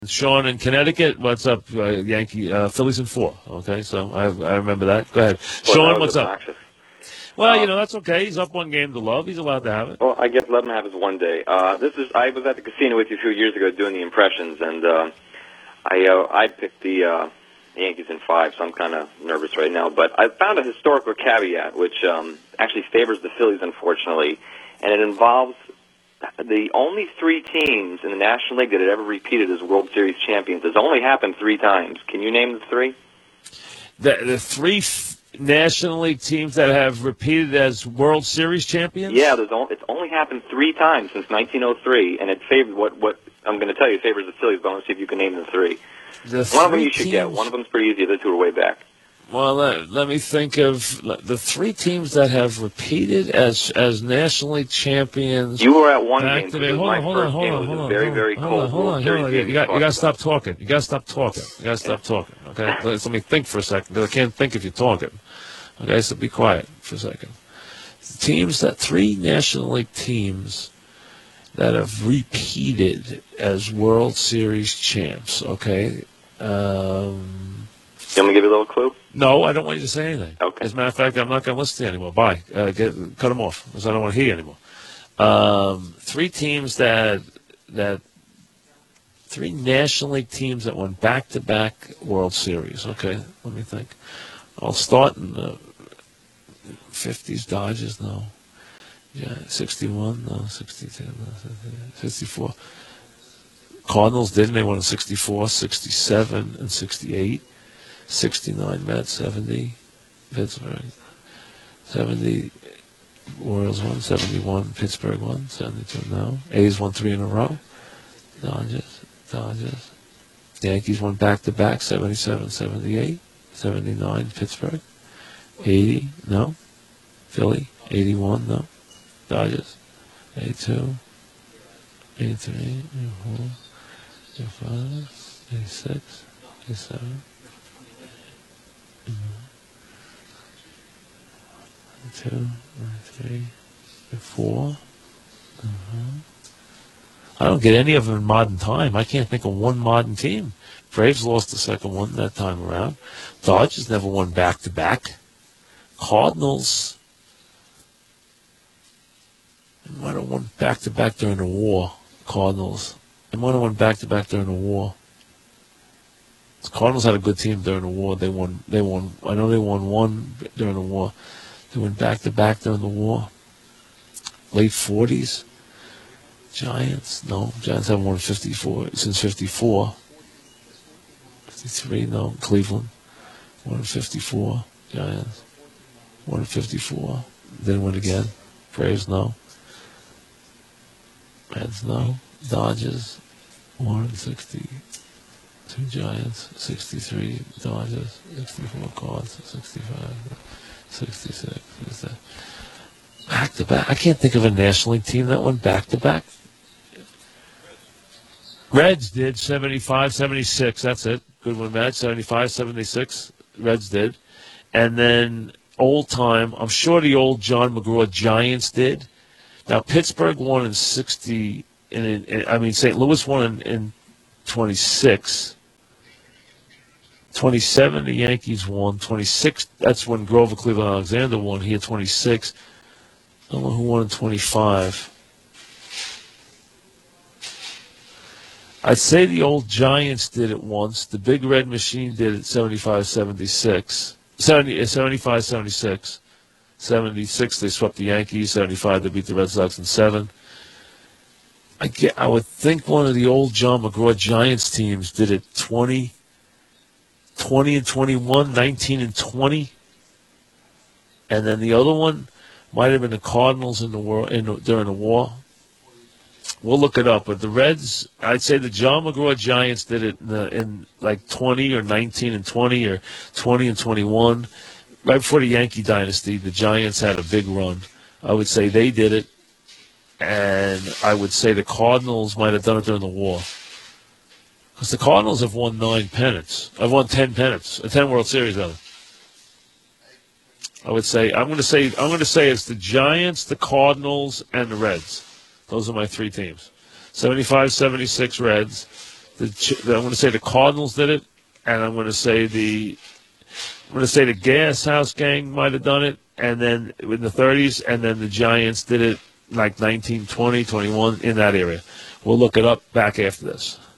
Sean in Connecticut, what's up? Phillies in 4. Okay, so I remember that. Go ahead. Well, Sean, that was what's up? obnoxious. Well, that's okay. He's up 1 game to love. He's allowed to have it. Well, I guess let him have his one day. I was at the casino with you a few years ago doing the impressions, and I picked the Yankees in 5, so I'm kind of nervous right now. But I found a historical caveat, which actually favors the Phillies, unfortunately, and it involves the only 3 teams in the National League that had ever repeated as World Series champions. It's only happened 3 times. Can you name the 3? The 3 National League teams that have repeated as World Series champions? Yeah, it's only happened 3 times since 1903, and it favors what I'm going to tell you favors the Phillies, but I want to see if you can name the 3. One of them you should get. One of them's pretty easy. The 2 are way back. Well, let me think of the 3 teams that have repeated as National League champions. You were at one game. Hold on. Very cold. Hold on. You got to stop talking. You got to stop talking. Okay, let me think for a second, because I can't think if you're talking. Okay, so be quiet for a second. 3 National League teams that have repeated as World Series champs. Okay. You want me to give you a little clue? No, I don't want you to say anything. Okay. As a matter of fact, I'm not going to listen to you anymore. Bye. Cut them off, because I don't want to hear you anymore. 3 teams 3 National League teams that won back-to-back World Series. Okay, let me think. I'll start in the 50s. Dodgers, no. Yeah, 61, no. 62, no. 64. Cardinals didn't. They won in 64, 67, and 68. 69 Mets, 70 Pittsburgh, 70 Orioles won, 71 Pittsburgh won, 72 no. A's won 3 in a row. Dodgers. Yankees won back-to-back, 77, 78, 79 Pittsburgh, 80 no. Philly, 81 no. Dodgers, 82, 83, 84, 85, 86, 87. 2, 3, 4. I don't get any of them in modern time. I can't think of one modern team. Braves lost the second one that time around. Dodgers never won back-to-back. Cardinals might have won back-to-back during the war. Cardinals. They might have won back-to-back during the war. The Cardinals had a good team during the war. They won. I know they won 1 during the war. They went back-to-back during the war. Late 40s. Giants, no. Giants haven't won 54 since 54. 53, no. Cleveland, won in 54. Giants, won in 54. Didn't win again. Braves, no. Reds, no. Dodgers, won in 60. 2 Giants, 63 Dodgers, 64 Cards, 65, 66. Back-to-back. I can't think of a National League team that went back-to-back. Reds did 75, 76. That's it. Good one, Matt. 75, 76. Reds did. And then old time, I'm sure the old John McGraw Giants did. Now, Pittsburgh won in 60. St. Louis won in 26. 27, the Yankees won. 26, that's when Grover Cleveland Alexander won. He had 26. I don't know who won in 25. I'd say the old Giants did it once. The Big Red Machine did it 75, 76. 75, 76. 76, they swept the Yankees. 75, they beat the Red Sox in 7. I would think one of the old John McGraw Giants teams did it 20 and 21, 19 and 20. And then the other one might have been the Cardinals during the war. We'll look it up. But the Reds, I'd say the John McGraw Giants did it in like 20 or 19 and 20 or 20 and 21. Right before the Yankee dynasty, the Giants had a big run. I would say they did it. And I would say the Cardinals might have done it during the war. Because the Cardinals have won 9 pennants. I've won 10 pennants. 10 World Series, rather. I would say I'm going to say it's the Giants, the Cardinals, and the Reds. Those are my 3 teams. 75, 76 Reds, I'm going to say the Cardinals did it, and I'm going to say the Gas House Gang might have done it, and then in the 30s, and then the Giants did it like 1920, 21 in that area. We'll look it up back after this.